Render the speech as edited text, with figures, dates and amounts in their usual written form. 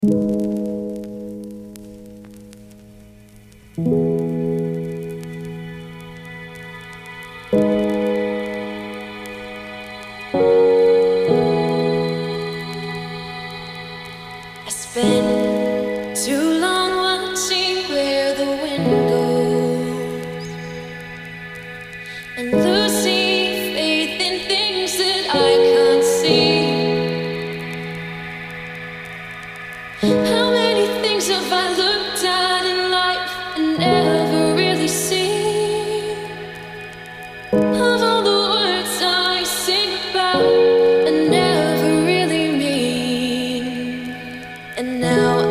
I spent too long watching where the wind goes and losing faith in things that I can't see. How many things have I looked at in life and never really seen? Of all the words I sing about and never really mean. And now